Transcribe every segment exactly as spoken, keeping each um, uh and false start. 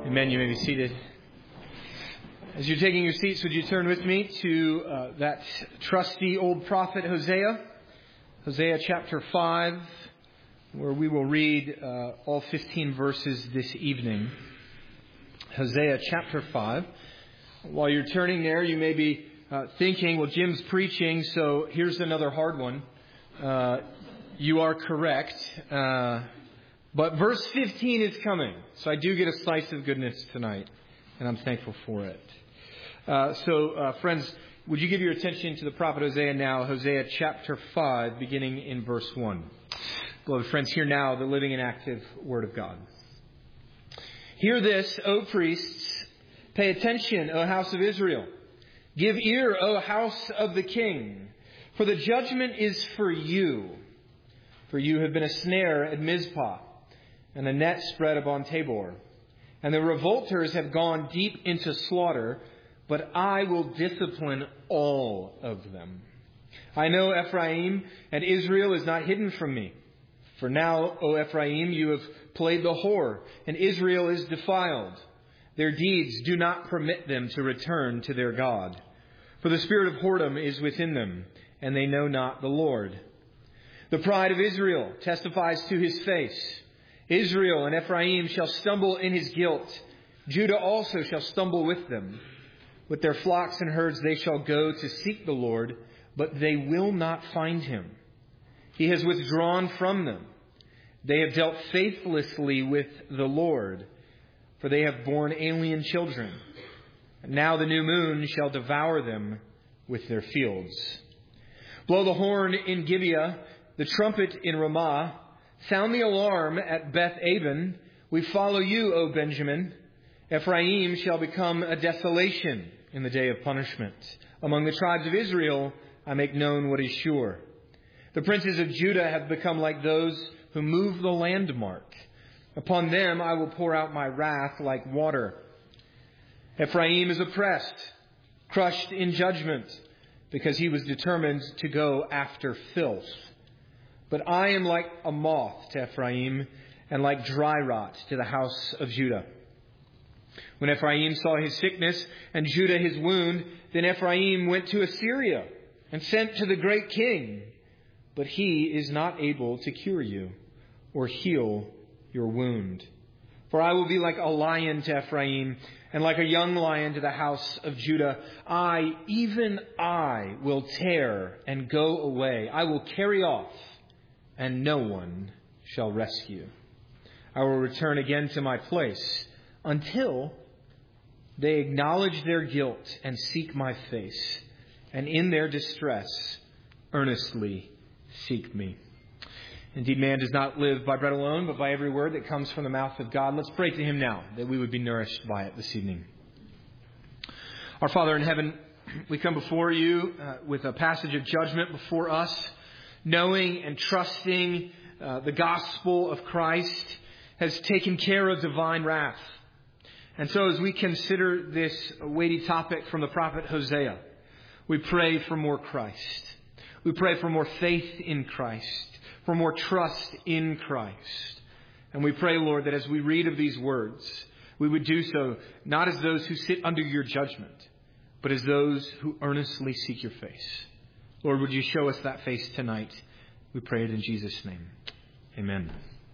Amen. You may be seated. As you're taking your seats, would you turn with me to uh, that trusty old prophet Hosea, Hosea chapter five, where we will read uh, all fifteen verses this evening. Hosea chapter five. While you're turning there, you may be uh, thinking, well, Jim's preaching, so here's another hard one. Uh, you are correct. Uh, but verse fifteen is coming. So I do get a slice of goodness tonight, and I'm thankful for it. Uh, so, uh, friends, would you give your attention to the prophet Hosea now, Hosea chapter five, beginning in verse one. Beloved friends, hear now the living and active Word of God. Hear this, O priests. Pay attention, O house of Israel. Give ear, O house of the king. For the judgment is for you. For you have been a snare at Mizpah, and a net spread upon Tabor. And the revolters have gone deep into slaughter, but I will discipline all of them. I know Ephraim and Israel is not hidden from me. For now, O Ephraim, you have played the whore, and Israel is defiled. Their deeds do not permit them to return to their God. For the spirit of whoredom is within them, and they know not the Lord. The pride of Israel testifies to his face. Israel and Ephraim shall stumble in his guilt. Judah also shall stumble with them. With their flocks and herds they shall go to seek the Lord, but they will not find him. He has withdrawn from them. They have dealt faithlessly with the Lord, for they have borne alien children. And now the new moon shall devour them with their fields. Blow the horn in Gibeah, the trumpet in Ramah. Sound the alarm at Beth-aven. We follow you, O Benjamin. Ephraim shall become a desolation in the day of punishment. Among the tribes of Israel, I make known what is sure. The princes of Judah have become like those who move the landmark. Upon them I will pour out my wrath like water. Ephraim is oppressed, crushed in judgment, because he was determined to go after filth. But I am like a moth to Ephraim, and like dry rot to the house of Judah. When Ephraim saw his sickness and Judah his wound, then Ephraim went to Assyria and sent to the great king. But he is not able to cure you or heal your wound. For I will be like a lion to Ephraim and like a young lion to the house of Judah. I, even I, will tear and go away. I will carry off, and no one shall rescue. I will return again to my place until they acknowledge their guilt and seek my face, and in their distress earnestly seek me. Indeed, man does not live by bread alone, but by every word that comes from the mouth of God. Let's pray to him now that we would be nourished by it this evening. Our Father in heaven, we come before you uh, with a passage of judgment before us, knowing and trusting uh, the gospel of Christ has taken care of divine wrath. And so as we consider this weighty topic from the prophet Hosea, we pray for more Christ. We pray for more faith in Christ, for more trust in Christ. And we pray, Lord, that as we read of these words, we would do so not as those who sit under your judgment, but as those who earnestly seek your face. Lord, would you show us that face tonight? We pray it in Jesus' name. Amen.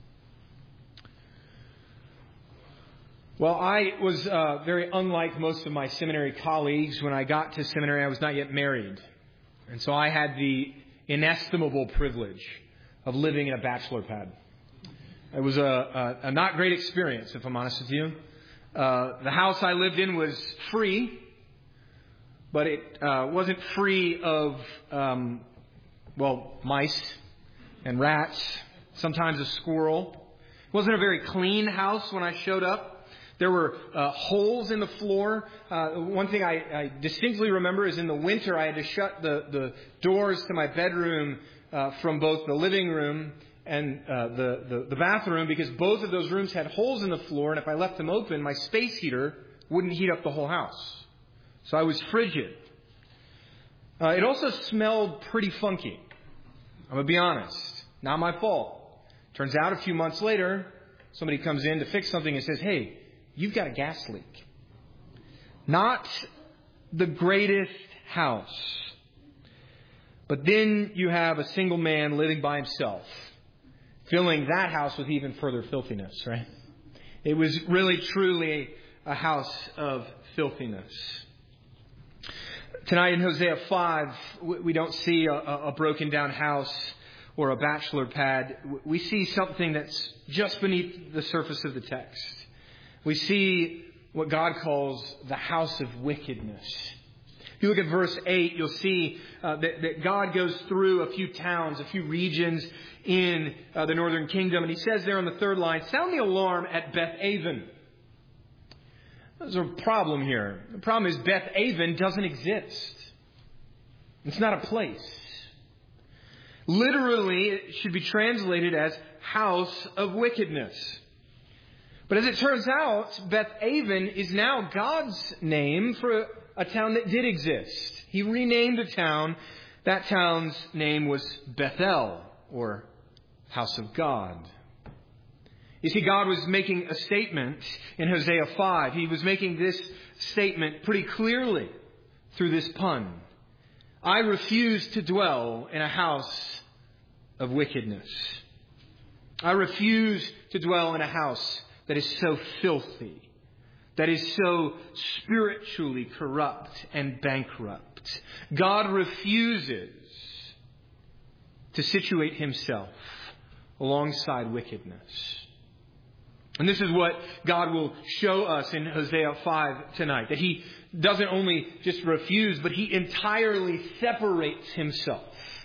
Well, I was uh, very unlike most of my seminary colleagues. When I got to seminary, I was not yet married. And so I had the inestimable privilege of living in a bachelor pad. It was a, a, a not great experience, if I'm honest with you. Uh, the house I lived in was free, but it uh, wasn't free of, um, well, mice and rats, sometimes a squirrel. It wasn't a very clean house when I showed up. There were uh, holes in the floor. Uh, one thing I, I distinctly remember is in the winter I had to shut the, the doors to my bedroom uh, from both the living room and uh, the, the, the bathroom, because both of those rooms had holes in the floor, and if I left them open, my space heater wouldn't heat up the whole house. So I was frigid. Uh, it also smelled pretty funky. I'm going to be honest. Not my fault. Turns out a few months later, somebody comes in to fix something and says, hey, you've got a gas leak. Not the greatest house. But then you have a single man living by himself, filling that house with even further filthiness, right? It was really, truly a house of filthiness. Tonight in Hosea five, we don't see a, a broken down house or a bachelor pad. We see something that's just beneath the surface of the text. We see what God calls the house of wickedness. If you look at verse eight, you'll see uh, that, that God goes through a few towns, a few regions in uh, the northern kingdom. And he says there on the third line, sound the alarm at Beth Aven. There's a problem here. The problem is Beth Aven doesn't exist. It's not a place. Literally, it should be translated as house of wickedness. But as it turns out, Beth Aven is now God's name for a, a town that did exist. He renamed a town. That town's name was Bethel, or house of God. You see, God was making a statement in Hosea five. He was making this statement pretty clearly through this pun. I refuse to dwell in a house of wickedness. I refuse to dwell in a house that is so filthy, that is so spiritually corrupt and bankrupt. God refuses to situate himself alongside wickedness. And this is what God will show us in Hosea five tonight. That he doesn't only just refuse, but he entirely separates himself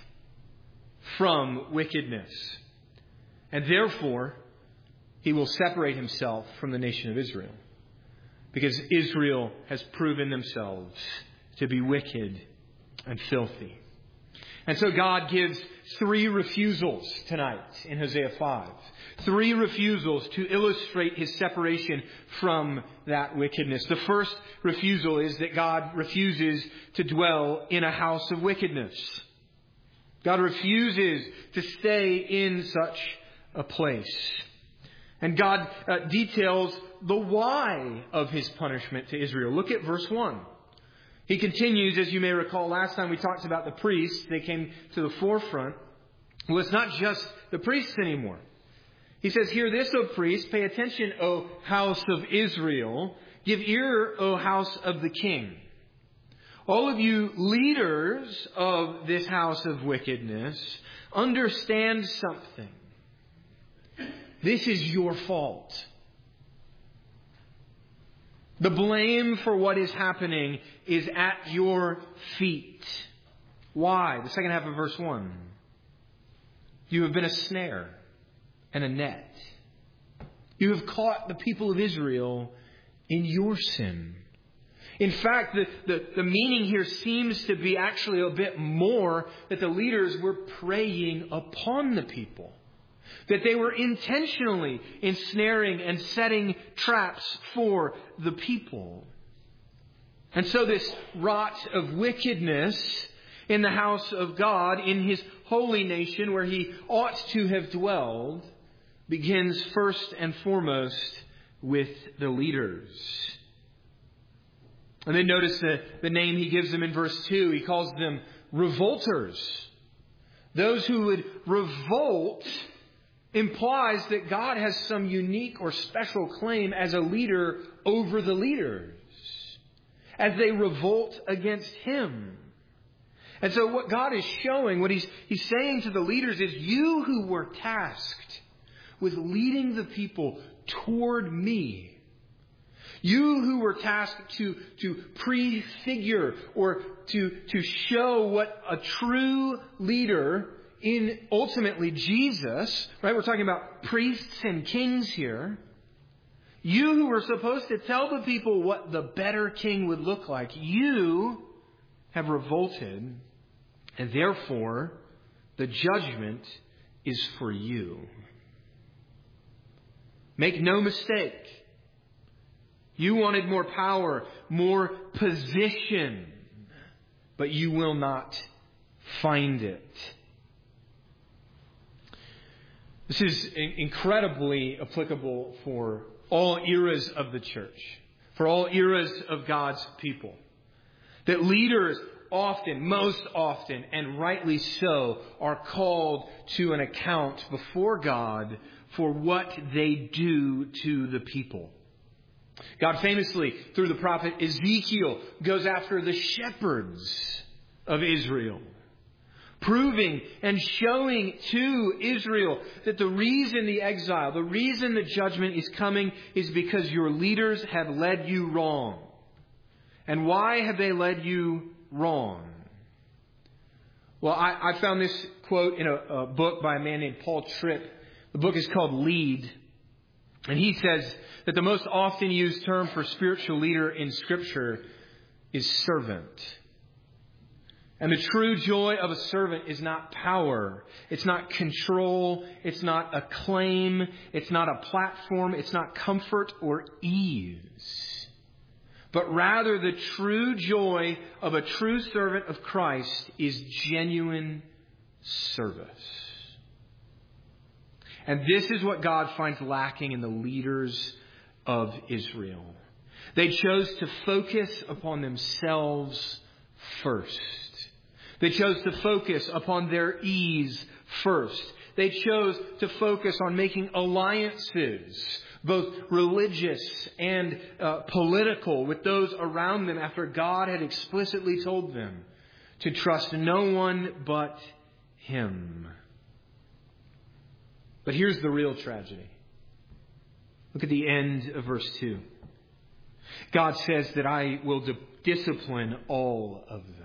from wickedness. And therefore, he will separate himself from the nation of Israel. Because Israel has proven themselves to be wicked and filthy. And so God gives three refusals tonight in Hosea five. Three refusals to illustrate his separation from that wickedness. The first refusal is that God refuses to dwell in a house of wickedness. God refuses to stay in such a place. And God uh, details the why of his punishment to Israel. Look at verse one. He continues, as you may recall, last time we talked about the priests. They came to the forefront. Well, it's not just the priests anymore. He says, hear this, O priests, pay attention, O house of Israel. Give ear, O house of the king. All of you leaders of this house of wickedness, understand something. This is your fault. The blame for what is happening is at your feet. Why? The second half of verse one. You have been a snare and a net. You have caught the people of Israel in your sin. In fact, the, the, the meaning here seems to be actually a bit more that the leaders were preying upon the people. That they were intentionally ensnaring and setting traps for the people. And so this rot of wickedness in the house of God, in his holy nation where he ought to have dwelled, begins first and foremost with the leaders. And then notice the, the name he gives them in verse two. He calls them revolters. Those who would revolt implies that God has some unique or special claim as a leader over the leaders as they revolt against him. And so what God is showing, what he's, he's saying to the leaders is, you who were tasked with leading the people toward me, you who were tasked to, to prefigure or to, to show what a true leader in ultimately Jesus, right? We're talking about priests and kings here. You who were supposed to tell the people what the better king would look like, you have revolted, and therefore the judgment is for you. Make no mistake. You wanted more power, more position, but you will not find it. This is incredibly applicable for, all eras of the church, for all eras of God's people. That leaders often, most often, and rightly so, are called to an account before God for what they do to the people. God famously, through the prophet Ezekiel, goes after the shepherds of Israel, proving and showing to Israel that the reason the exile, the reason the judgment is coming is because your leaders have led you wrong. And why have they led you wrong? Well, I, I found this quote in a, a book by a man named Paul Tripp. The book is called Lead. And he says that the most often used term for spiritual leader in Scripture is servant. And the true joy of a servant is not power. It's not control. It's not acclaim. It's not a platform. It's not comfort or ease. But rather the true joy of a true servant of Christ is genuine service. And this is what God finds lacking in the leaders of Israel. They chose to focus upon themselves first. They chose to focus upon their ease first. They chose to focus on making alliances, both religious and uh, political, with those around them after God had explicitly told them to trust no one but Him. But here's the real tragedy. Look at the end of verse two. God says that I will di- discipline all of them.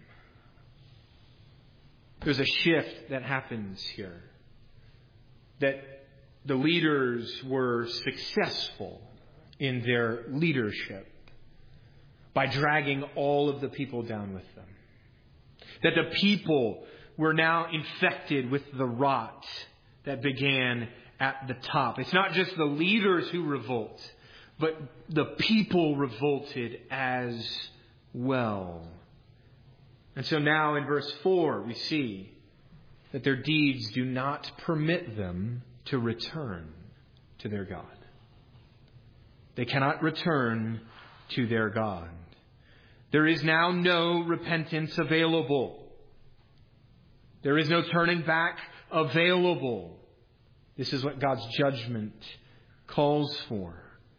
There's a shift that happens here. That the leaders were successful in their leadership by dragging all of the people down with them. That the people were now infected with the rot that began at the top. It's not just the leaders who revolt, but the people revolted as well. And so now in verse four, we see that their deeds do not permit them to return to their God. They cannot return to their God. There is now no repentance available. There is no turning back available. This is what God's judgment calls for.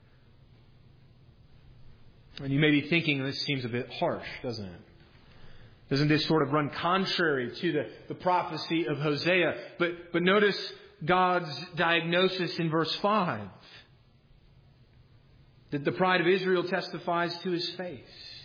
And you may be thinking this seems a bit harsh, doesn't it? Doesn't this sort of run contrary to the, the prophecy of Hosea? But, but notice God's diagnosis in verse five. That the pride of Israel testifies to His face.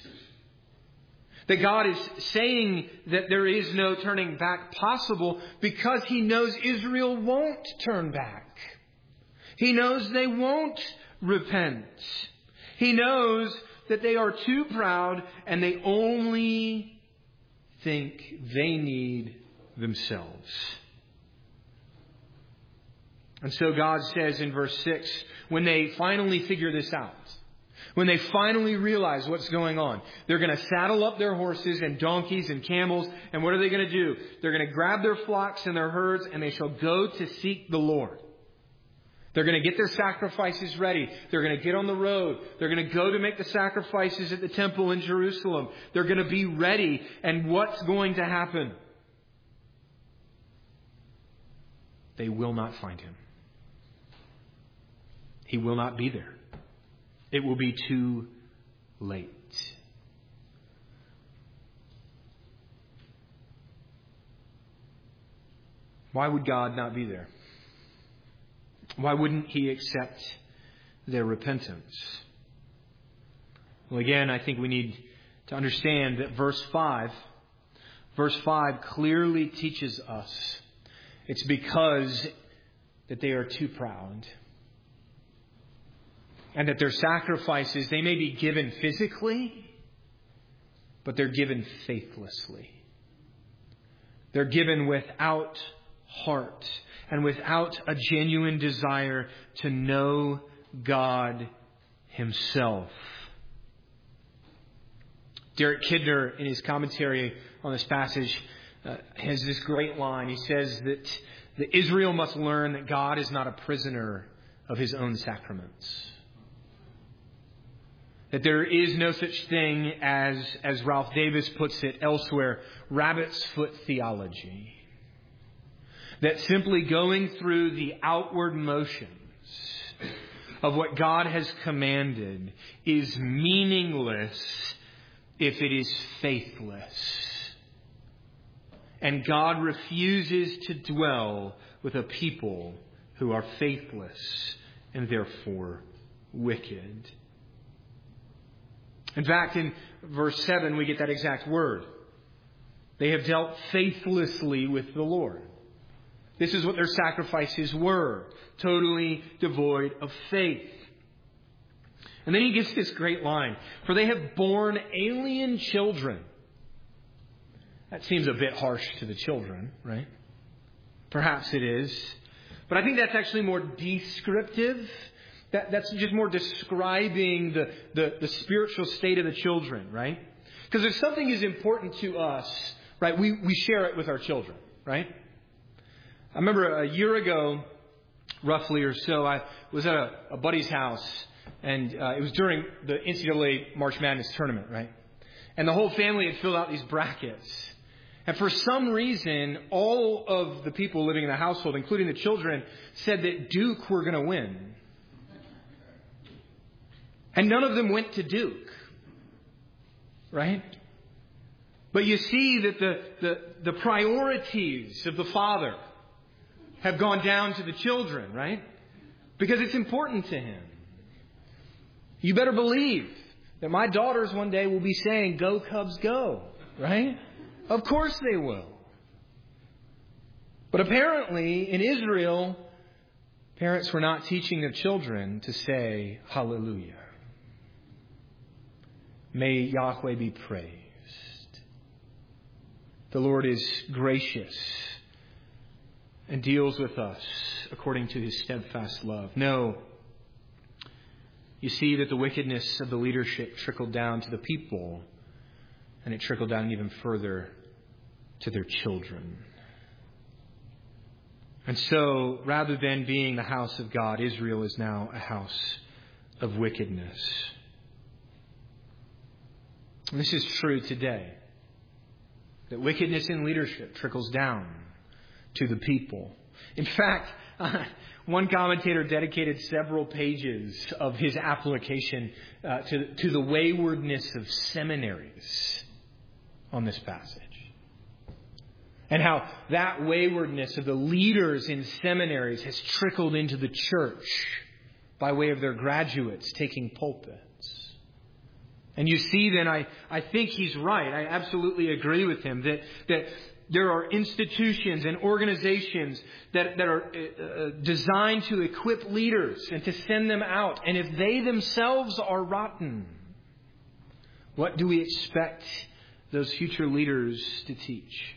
That God is saying that there is no turning back possible because He knows Israel won't turn back. He knows they won't repent. He knows that they are too proud and they only think they need themselves. And so God says in verse six, when they finally figure this out, when they finally realize what's going on, they're going to saddle up their horses and donkeys and camels. And what are they going to do? They're going to grab their flocks and their herds and they shall go to seek the Lord. They're going to get their sacrifices ready. They're going to get on the road. They're going to go to make the sacrifices at the temple in Jerusalem. They're going to be ready. And what's going to happen? They will not find Him. He will not be there. It will be too late. Why would God not be there? Why wouldn't He accept their repentance? Well, again, I think we need to understand that verse five, verse five clearly teaches us it's because that they are too proud. And that their sacrifices, they may be given physically, but they're given faithlessly. They're given without heart and without a genuine desire to know God Himself. Derek Kidner, in his commentary on this passage, uh, has this great line. He says that, that Israel must learn that God is not a prisoner of his own sacraments. That there is no such thing as, as Ralph Davis puts it elsewhere, rabbit's foot theology. That simply going through the outward motions of what God has commanded is meaningless if it is faithless. And God refuses to dwell with a people who are faithless and therefore wicked. In fact, in verse seven, we get that exact word. They have dealt faithlessly with the Lord. This is what their sacrifices were, totally devoid of faith. And then he gives this great line, for they have borne alien children. That seems a bit harsh to the children, right? Perhaps it is. But I think that's actually more descriptive. That, that's just more describing the, the, the spiritual state of the children, right? Because if something is important to us, right, we, we share it with our children, right? I remember a year ago, roughly or so, I was at a, a buddy's house, and uh, it was during the N C double A March Madness tournament, right? And the whole family had filled out these brackets. And for some reason, all of the people living in the household, including the children, said that Duke were going to win. And none of them went to Duke. Right? But you see that the, the, the priorities of the father have gone down to the children, right? Because it's important to him. You better believe that my daughters one day will be saying, "Go Cubs, go," right? Of course they will. But apparently in Israel, parents were not teaching their children to say hallelujah. May Yahweh be praised. The Lord is gracious and deals with us according to his steadfast love. No. You see that the wickedness of the leadership trickled down to the people, and it trickled down even further to their children. And so, rather than being the house of God, Israel is now a house of wickedness. And this is true today. That wickedness in leadership trickles down to the people. In fact, uh, one commentator dedicated several pages of his application uh, to, to the waywardness of seminaries on this passage. And how that waywardness of the leaders in seminaries has trickled into the church by way of their graduates taking pulpits. And you see then, I, I think he's right. I absolutely agree with him that, that there are institutions and organizations that, that are uh, designed to equip leaders and to send them out. And if they themselves are rotten, what do we expect those future leaders to teach?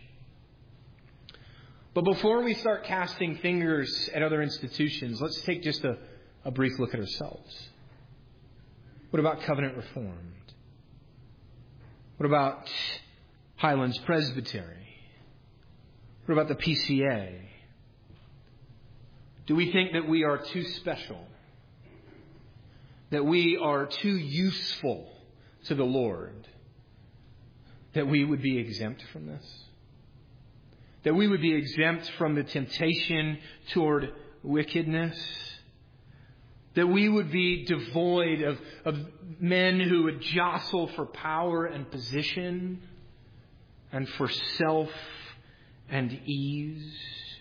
But before we start casting fingers at other institutions, let's take just a, a brief look at ourselves. What about Covenant Reformed? What about Highlands Presbytery? What about the P C A? Do we think that we are too special? That we are too useful to the Lord? That we would be exempt from this? That we would be exempt from the temptation toward wickedness? That we would be devoid of, of men who would jostle for power and position and for self and ease?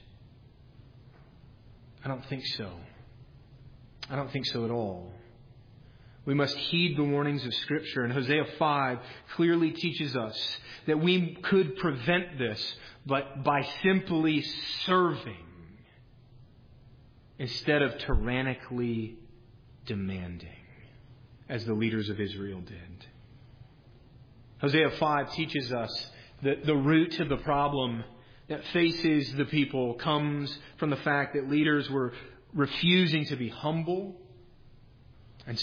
I don't think so. I don't think so at all. We must heed the warnings of Scripture. And Hosea five clearly teaches us that we could prevent this, but by simply serving instead of tyrannically demanding, as the leaders of Israel did. Hosea five teaches us that the root of the problem that faces the people comes from the fact that leaders were refusing to be humble and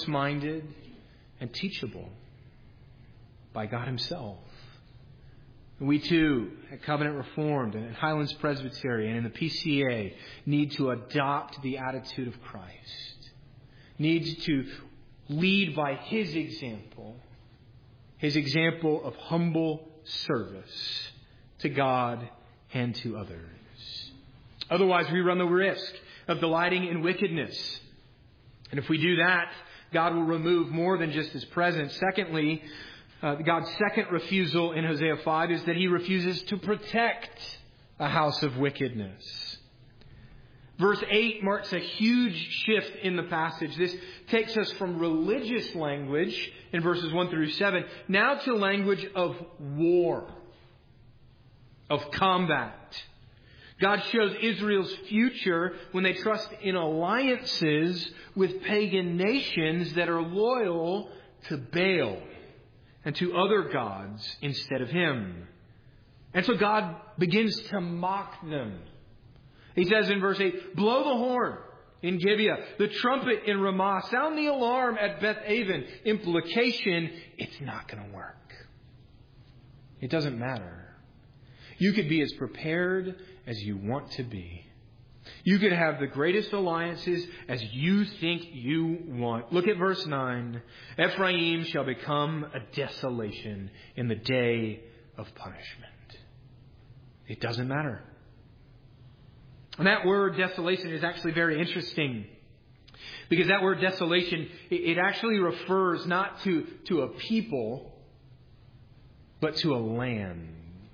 service-minded and teachable by God Himself. We too, at Covenant Reformed and at Highlands Presbytery and in the P C A, need to adopt the attitude of Christ. Need to lead by His example. His example of humble service to God and to others. Otherwise, we run the risk of delighting in wickedness. And if we do that, God will remove more than just His presence. Secondly, Uh, God's second refusal in Hosea five is that He refuses to protect a house of wickedness. Verse eight marks a huge shift in the passage. This takes us from religious language in verses one through seven, now to language of war, of combat. God shows Israel's future when they trust in alliances with pagan nations that are loyal to Baal and to other gods instead of Him. And so God begins to mock them. He says in verse eight, blow the horn in Gibeah, the trumpet in Ramah, sound the alarm at Beth Aven. Implication, it's not going to work. It doesn't matter. You could be as prepared as you want to be. You could have the greatest alliances as you think you want. Look at verse nine. Ephraim shall become a desolation in the day of punishment. It doesn't matter. And that word desolation is actually very interesting. Because that word desolation, it actually refers not to, to a people, but to a land.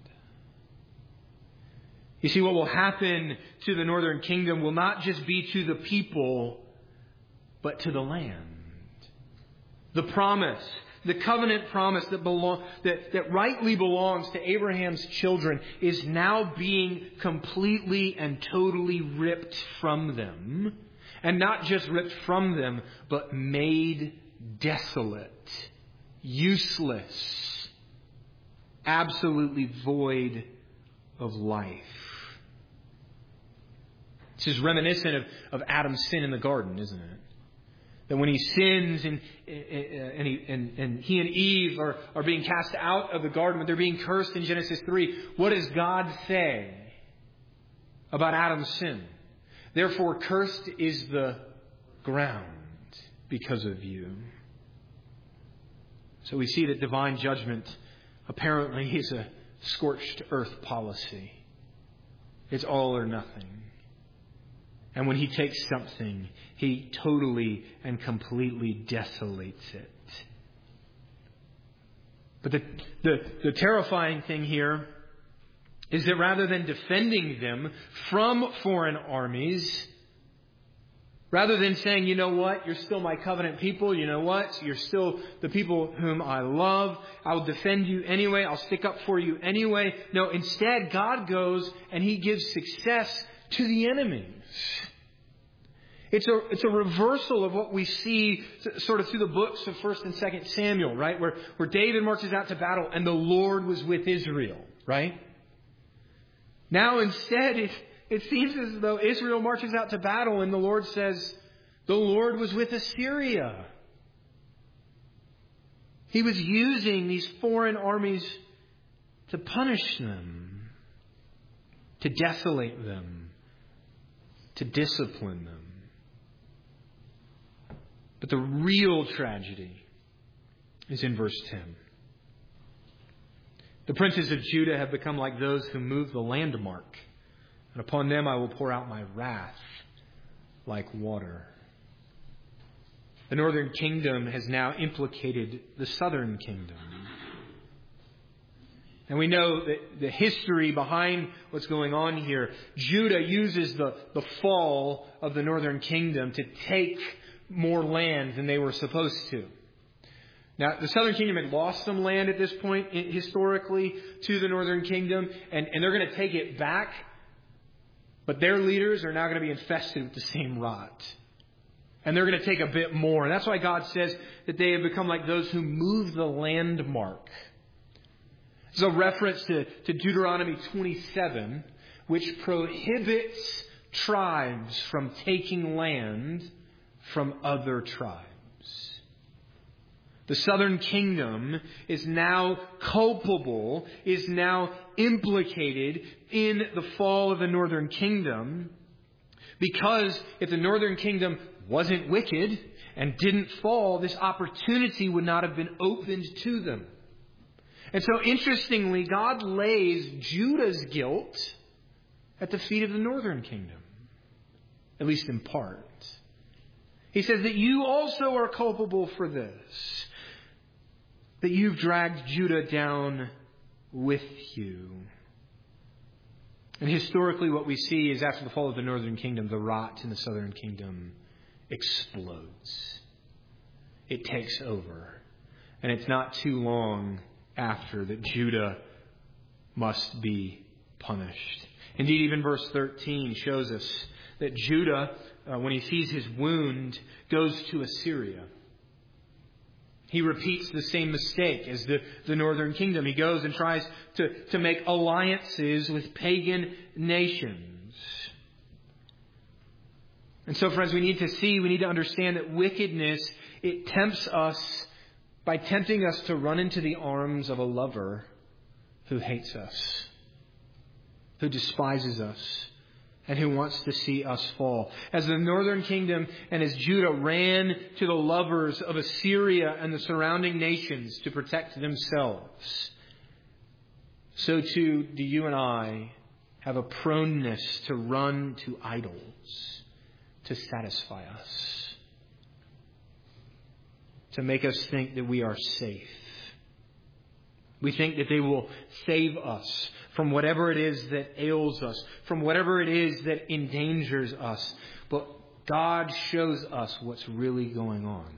You see, what will happen to the northern kingdom will not just be to the people, but to the land. The promise, the covenant promise that belong, that, that rightly belongs to Abraham's children is now being completely and totally ripped from them. And not just ripped from them, but made desolate, useless, absolutely void of life. This is reminiscent of, of Adam's sin in the garden, isn't it? That when he sins and, and, he, and, and he and Eve are, are being cast out of the garden, when they're being cursed in Genesis three, what does God say about Adam's sin? Therefore, cursed is the ground because of you. So we see that divine judgment apparently is a scorched earth policy. It's all or nothing. And when He takes something, He totally and completely desolates it. But the, the, the terrifying thing here is that rather than defending them from foreign armies, rather than saying, you know what, you're still my covenant people, you know what, you're still the people whom I love, I'll defend you anyway, I'll stick up for you anyway. No, instead, God goes and He gives success to the enemies. It's a, it's a reversal of what we see sort of through the books of First and Second Samuel, right? Where, where David marches out to battle and the Lord was with Israel, right? Now instead, it, it seems as though Israel marches out to battle and the Lord says, the Lord was with Assyria. He was using these foreign armies to punish them, to desolate them, to discipline them. But the real tragedy is in verse ten. The princes of Judah have become like those who move the landmark, and upon them I will pour out my wrath like water. The northern kingdom has now implicated the southern kingdom. And we know that the history behind what's going on here, Judah uses the, the fall of the northern kingdom to take more land than they were supposed to. Now, the southern kingdom had lost some land at this point historically to the northern kingdom, and, and they're going to take it back. But their leaders are now going to be infested with the same rot. And they're going to take a bit more. And that's why God says that they have become like those who move the landmark. It's a reference to, to Deuteronomy twenty-seven, which prohibits tribes from taking land from other tribes. The southern kingdom is now culpable, is now implicated in the fall of the northern kingdom, because if the northern kingdom wasn't wicked and didn't fall, this opportunity would not have been opened to them. And so interestingly, God lays Judah's guilt at the feet of the northern kingdom, at least in part. He says that you also are culpable for this, that you've dragged Judah down with you. And historically what we see is after the fall of the northern kingdom, the rot in the southern kingdom explodes. It takes over. And it's not too long after that Judah must be punished. Indeed, even verse thirteen shows us that Judah, uh, when he sees his wound, goes to Assyria. He repeats the same mistake as the, the northern kingdom. He goes and tries to, to make alliances with pagan nations. And so, friends, we need to see, we need to understand that wickedness, it tempts us by tempting us to run into the arms of a lover who hates us, who despises us, and who wants to see us fall. As the northern kingdom and as Judah ran to the lovers of Assyria and the surrounding nations to protect themselves, so too do you and I have a proneness to run to idols to satisfy us, to make us think that we are safe. We think that they will save us from whatever it is that ails us, from whatever it is that endangers us. But God shows us what's really going on.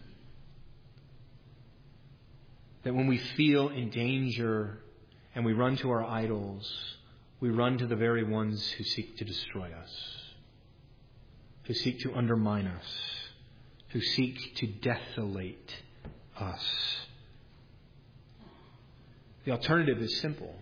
That when we feel in danger and we run to our idols, we run to the very ones who seek to destroy us, who seek to undermine us, who seek to desolate us. The alternative is simple.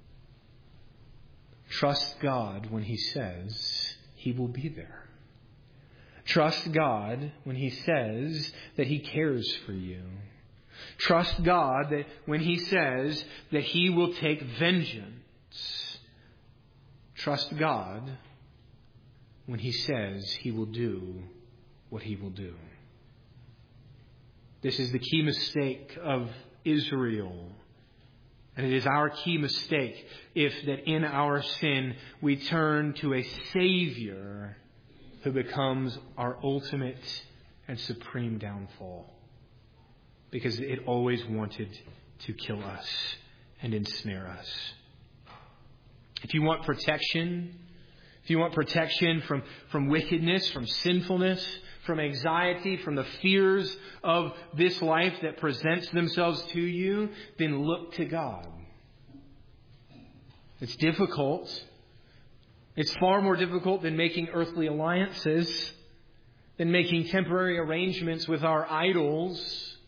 Trust God when He says He will be there. Trust God when He says that He cares for you. Trust God that when He says that He will take vengeance. Trust God when He says He will do what He will do. This is the key mistake of Israel. And it is our key mistake if that in our sin we turn to a Savior who becomes our ultimate and supreme downfall. Because it always wanted to kill us and ensnare us. If you want protection, if you want protection from, from wickedness, from sinfulness, from anxiety, from the fears of this life that presents themselves to you, then look to God. It's difficult. It's far more difficult than making earthly alliances, than making temporary arrangements with our idols.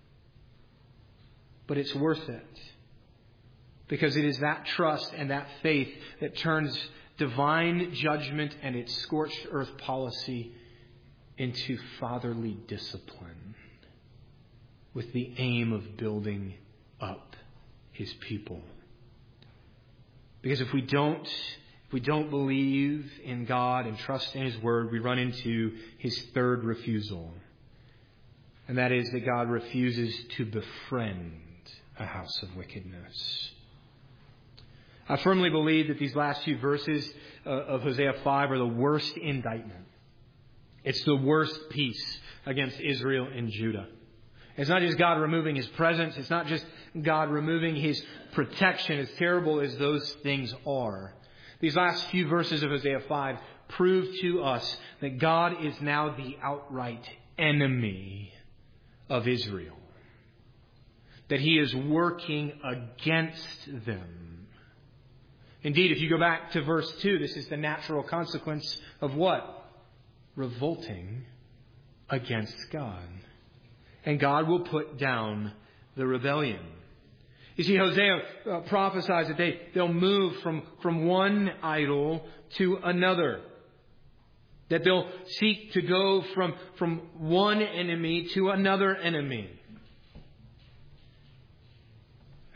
But it's worth it. Because it is that trust and that faith that turns divine judgment and its scorched earth policy into fatherly discipline with the aim of building up His people. Because if we don't, if we don't believe in God and trust in His Word, we run into His third refusal. And that is that God refuses to befriend a house of wickedness. I firmly believe that these last few verses uh, of Hosea five are the worst indictment. It's the worst piece against Israel and Judah. It's not just God removing His presence. It's not just God removing His protection, as terrible as those things are. These last few verses of Hosea five prove to us that God is now the outright enemy of Israel. That He is working against them. Indeed, if you go back to verse two, this is the natural consequence of what? Revolting against God. And God will put down the rebellion. You see, Hosea uh, prophesies that they, they'll move from, from one idol to another. That they'll seek to go from, from one enemy to another enemy.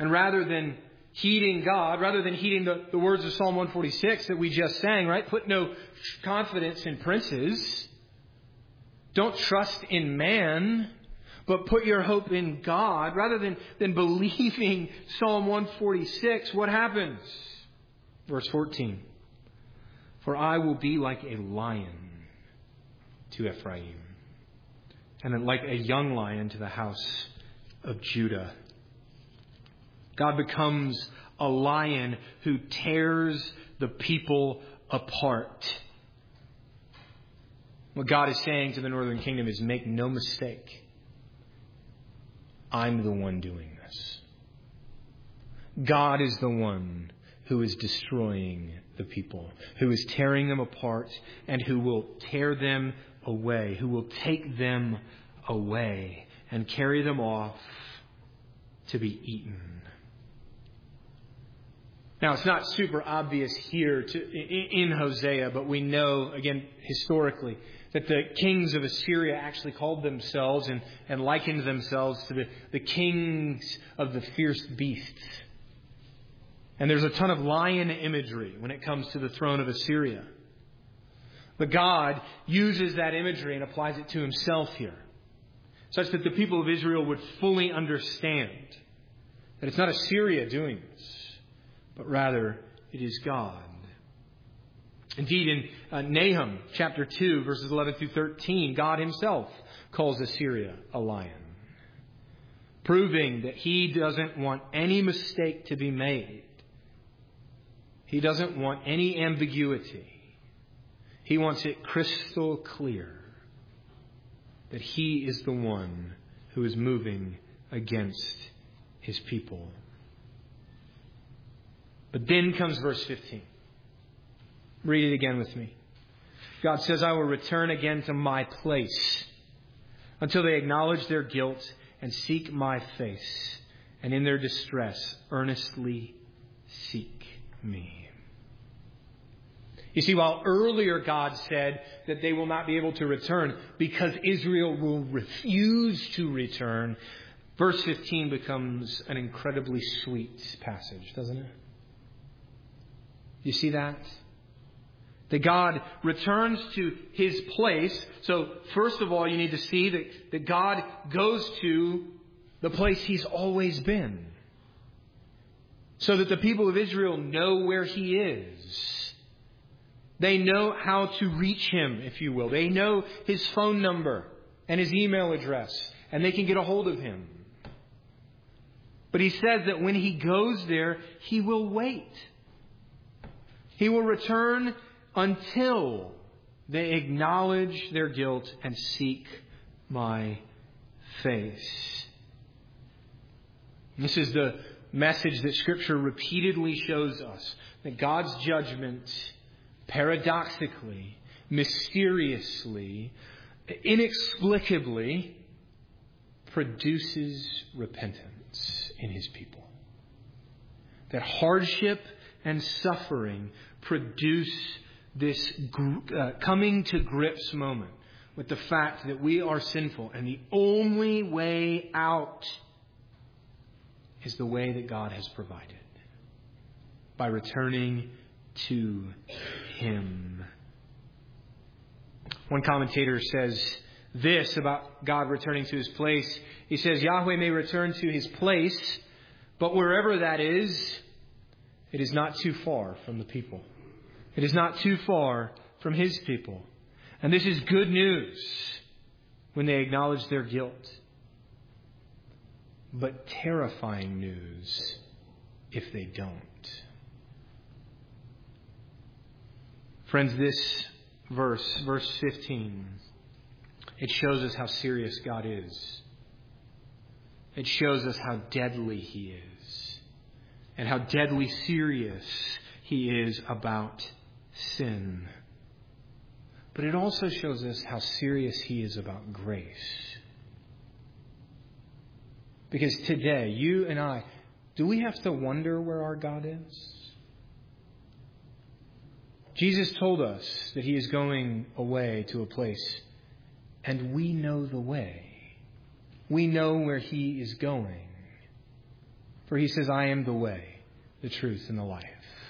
And rather than heeding God, rather than heeding the, the words of Psalm one forty-six that we just sang, right? Put no confidence in princes. Don't trust in man, but put your hope in God. Rather than, than believing Psalm one forty-six, what happens? Verse fourteen. For I will be like a lion to Ephraim, and like a young lion to the house of Judah. God becomes a lion who tears the people apart. What God is saying to the northern kingdom is, make no mistake, I'm the one doing this. God is the one who is destroying the people, who is tearing them apart, and who will tear them away, who will take them away and carry them off to be eaten. Now, it's not super obvious here to, in Hosea, but we know, again, historically, that the kings of Assyria actually called themselves and, and likened themselves to the, the kings of the fierce beasts. And there's a ton of lion imagery when it comes to the throne of Assyria. But God uses that imagery and applies it to himself here, such that the people of Israel would fully understand that it's not Assyria doing this, but rather it is God. Indeed, in uh, Nahum chapter two, verses eleven through thirteen, God himself calls Assyria a lion, proving that he doesn't want any mistake to be made. He doesn't want any ambiguity. He wants it crystal clear that he is the one who is moving against his people. But then comes verse fifteen. Read it again with me. God says, I will return again to my place until they acknowledge their guilt and seek my face, and in their distress earnestly seek me. You see, while earlier God said that they will not be able to return because Israel will refuse to return, verse fifteen becomes an incredibly sweet passage, doesn't it? You see that? That God returns to his place. So first of all, you need to see that, that God goes to the place he's always been, so that the people of Israel know where he is. They know how to reach him, if you will. They know his phone number and his email address, and they can get a hold of him. But he says that when he goes there, he will wait. He will return until they acknowledge their guilt and seek my face. This is the message that Scripture repeatedly shows us, that God's judgment, paradoxically, mysteriously, inexplicably, produces repentance in his people. That hardship and suffering produce this uh, coming to grips moment with the fact that we are sinful, and the only way out is the way that God has provided, by returning to him. One commentator says this about God returning to his place. He says, Yahweh may return to his place, but wherever that is, it is not too far from the people. It is not too far from his people. And this is good news when they acknowledge their guilt, but terrifying news if they don't. Friends, this verse, verse fifteen, it shows us how serious God is. It shows us how deadly he is, and how deadly serious he is about sin. But it also shows us how serious he is about grace. Because today, you and I, do we have to wonder where our God is? Jesus told us that he is going away to a place, and we know the way. We know where he is going. For he says, I am the way, the truth, and the life.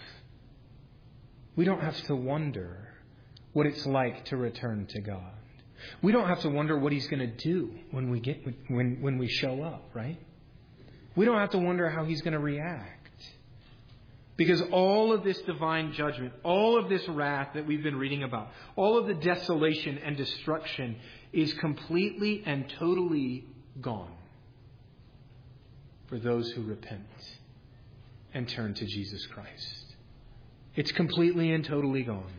We don't have to wonder what it's like to return to God. We don't have to wonder what he's going to do when we get when, when we show up, right? We don't have to wonder how he's going to react. Because all of this divine judgment, all of this wrath that we've been reading about, all of the desolation and destruction is completely and totally gone for those who repent and turn to Jesus Christ. It's completely and totally gone.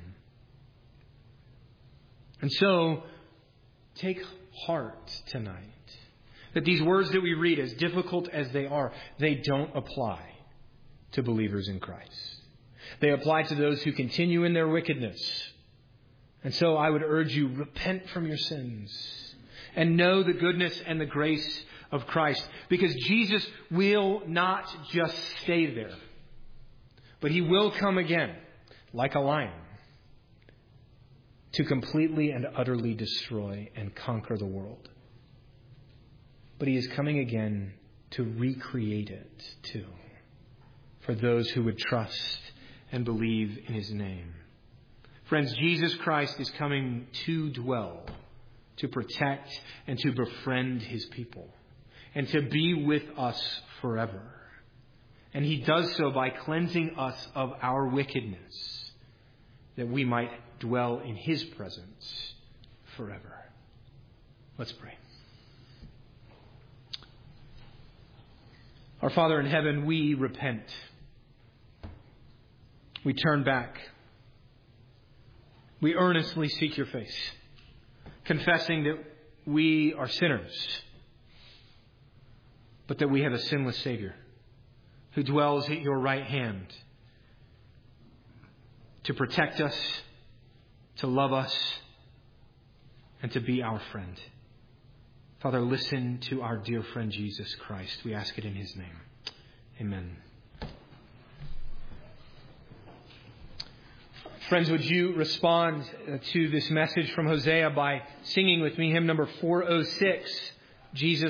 And so, take heart tonight that these words that we read, as difficult as they are, they don't apply to believers in Christ. They apply to those who continue in their wickedness. And so I would urge you, repent from your sins and know the goodness and the grace of Christ. Because Jesus will not just stay there, but he will come again like a lion to completely and utterly destroy and conquer the world. But he is coming again to recreate it too, for those who would trust and believe in his name. Friends, Jesus Christ is coming to dwell, to protect, and to befriend his people, and to be with us forever. And he does so by cleansing us of our wickedness, that we might dwell in his presence forever. Let's pray. Our Father in heaven, we repent. We turn back. We earnestly seek your face, confessing that we are sinners, but that we have a sinless Savior who dwells at your right hand to protect us, to love us, and to be our friend. Father, listen to our dear friend Jesus Christ. We ask it in his name. Amen. Friends, would you respond to this message from Hosea by singing with me hymn number four oh six, Jesus